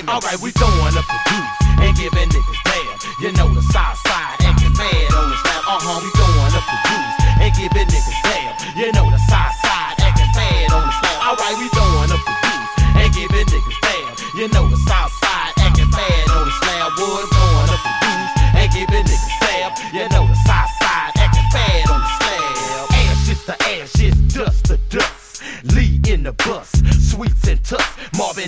Alright, we throwing up the juice and giving niggas damn. You know the south side acting bad on the slab. We throwing up the juice and giving niggas damn. You know the south side acting bad on the slab. Alright, we throwing up the juice and giving niggas damn. You know the south side acting bad on the slab. Wood throwing up the juice and giving niggas damn. You know the south side acting bad on the slab. Ashes to ashes, dust to dust. Lee in the bus, sweets and tucks. Marvin